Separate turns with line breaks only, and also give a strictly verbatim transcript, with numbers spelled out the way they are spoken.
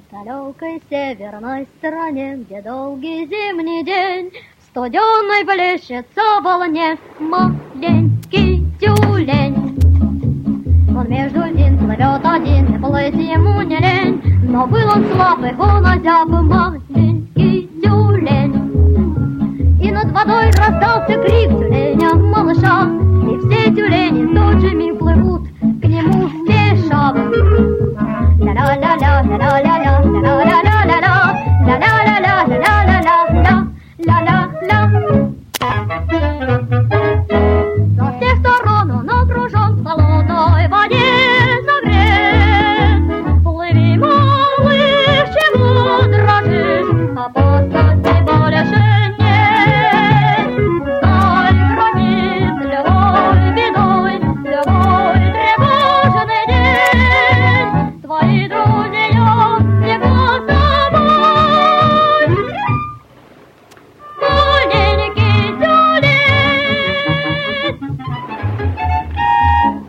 В далекой северной стране, где долгий зимний день студеной плещется в волне маленький тюлень. Он между ним плывет один, и плыть ему не лень, но был он слабый, он озяб маленький.